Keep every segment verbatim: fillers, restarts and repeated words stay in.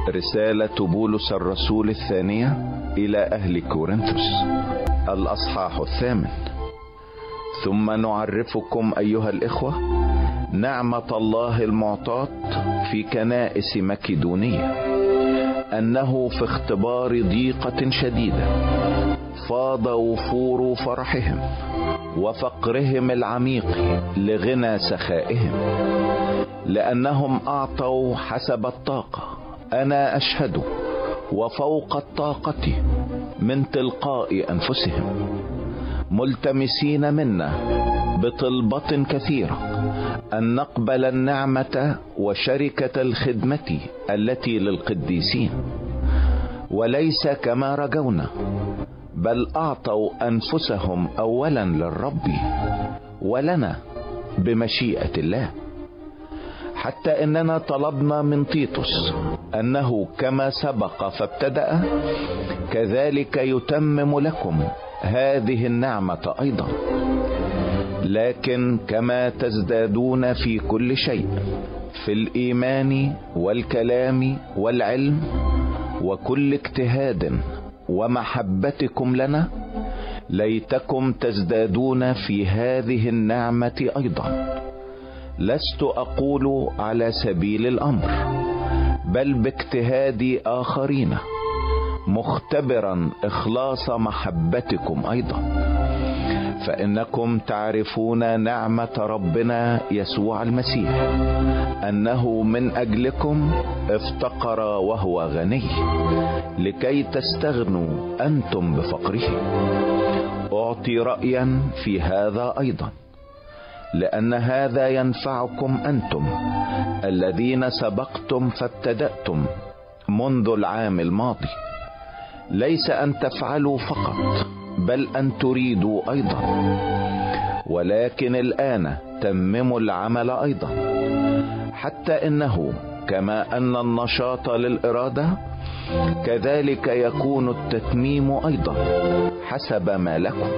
رسالة بولس الرسول الثانية إلى أهل كورنثوس، الأصحاح الثامن. ثم نعرفكم أيها الإخوة نعمة الله المعطاة في كنائس مكدونية، أنه في اختبار ضيقة شديدة فاض وفور فرحهم وفقرهم العميق لغنى سخائهم، لأنهم أعطوا حسب الطاقة، أنا أشهد، وفوق الطاقة من تلقاء أنفسهم، ملتمسين منا بطلبة كثيرة أن نقبل النعمة وشركة الخدمة التي للقديسين، وليس كما رجونا، بل أعطوا أنفسهم أولا للرب ولنا بمشيئة الله، حتى إننا طلبنا من تيتوس أنه كما سبق فابتدأ كذلك يتمم لكم هذه النعمة أيضا، لكن كما تزدادون في كل شيء، في الإيمان والكلام والعلم وكل اجتهاد ومحبتكم لنا، ليتكم تزدادون في هذه النعمة أيضا. لست أقول على سبيل الأمر، بل باجتهاد آخرين، مختبرا إخلاص محبتكم أيضا، فإنكم تعرفون نعمة ربنا يسوع المسيح، أنه من أجلكم افتقر وهو غني، لكي تستغنوا أنتم بفقره. أعطي رأيا في هذا أيضا، لأن هذا ينفعكم أنتم الذين سبقتم فابتدأتم منذ العام الماضي، ليس أن تفعلوا فقط، بل أن تريدوا أيضا، ولكن الآن تمموا العمل أيضا، حتى إنه كما أن النشاط للإرادة، كذلك يكون التتميم أيضا حسب ما لكم،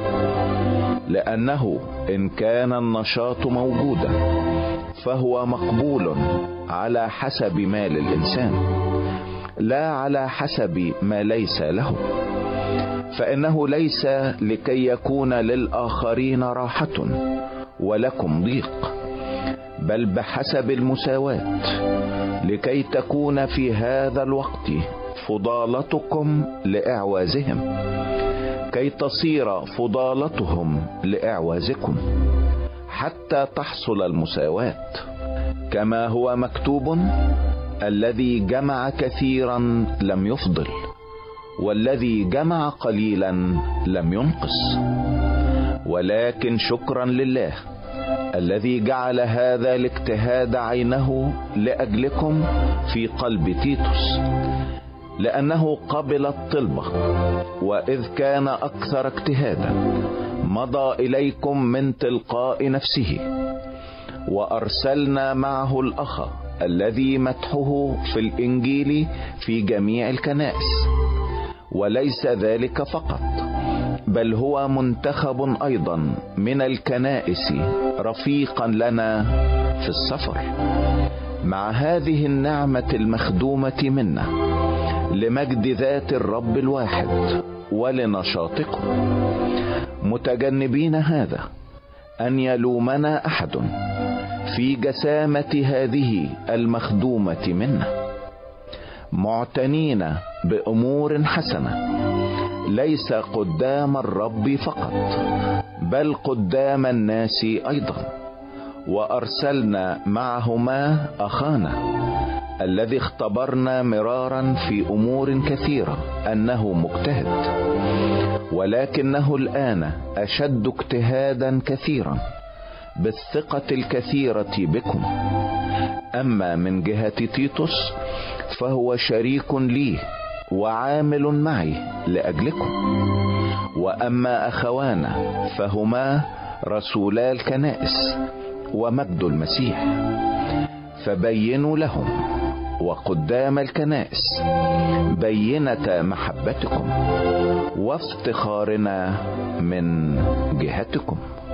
لأنه إن كان النشاط موجودا فهو مقبول على حسب ما للإنسان، لا على حسب ما ليس له، فإنه ليس لكي يكون للآخرين راحة ولكم ضيق، بل بحسب المساواة، لكي تكون في هذا الوقت فضالتكم لإعوازهم، كي تصير فضالتهم لإعوازكم، حتى تحصل المساواة، كما هو مكتوب: الذي جمع كثيرا لم يفضل، والذي جمع قليلا لم ينقص. ولكن شكرا لله الذي جعل هذا الاجتهاد عينه لأجلكم في قلب تيتوس، لأنه قبل الطلبة، وإذ كان أكثر اجتهادا مضى إليكم من تلقاء نفسه، وأرسلنا معه الأخ الذي مدحه في الإنجيل في جميع الكنائس، وليس ذلك فقط، بل هو منتخب أيضا من الكنائس رفيقا لنا في السفر، مع هذه النعمة المخدومة منا لمجد ذات الرب الواحد ولنشاطكم، متجنبين هذا أن يلومنا أحد في جسامة هذه المخدومة منا، معتنين بأمور حسنة، ليس قدام الرب فقط، بل قدام الناس أيضا. وأرسلنا معهما أخانا الذي اختبرنا مرارا في أمور كثيرة أنه مجتهد، ولكنه الآن أشد اجتهادا كثيرا بالثقة الكثيرة بكم. أما من جهة تيتوس فهو شريك لي وعامل معي لأجلكم، وأما أخوانا فهما رسولا الكنائس ومجد المسيح، فبينوا لهم وقدام الكنائس بينة محبتكم وافتخارنا من جهتكم.